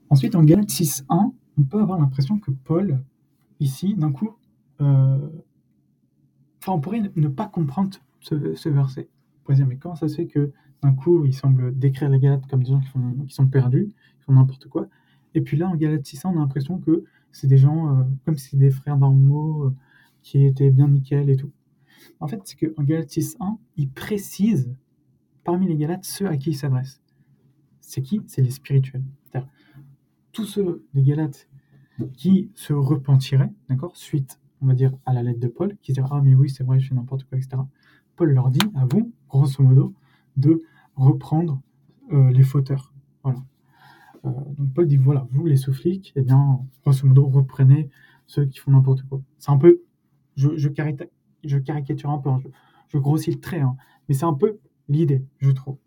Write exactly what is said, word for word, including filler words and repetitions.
Ensuite, en Galates six un, on peut avoir l'impression que Paul, ici, d'un coup, euh, enfin, on pourrait ne pas comprendre ce, ce verset. On pourrait dire, mais comment ça se fait que d'un coup, il semble décrire les Galates comme des gens qui, font, qui sont perdus, qui font n'importe quoi. Et puis là, en Galates six un, on a l'impression que c'est des gens, euh, comme si des frères normaux, euh, qui étaient bien nickel et tout. En fait, c'est qu'en Galates six un, il précise, parmi les Galates, ceux à qui il s'adresse. C'est qui? C'est les spirituels. C'est-à-dire, tous ceux des Galates qui se repentiraient, d'accord, suite, on va dire, à la lettre de Paul, qui diraient, ah mais oui, c'est vrai, je fais n'importe quoi, et cetera. Paul leur dit, à vous, grosso modo, de reprendre euh, les fauteurs. Voilà. Euh, donc Paul dit, voilà, vous, les sous-flics, eh bien, grosso modo, reprenez ceux qui font n'importe quoi. C'est un peu, je, je, carita- je caricature un peu, hein, je, je grossis le trait, hein, mais c'est un peu l'idée, je trouve.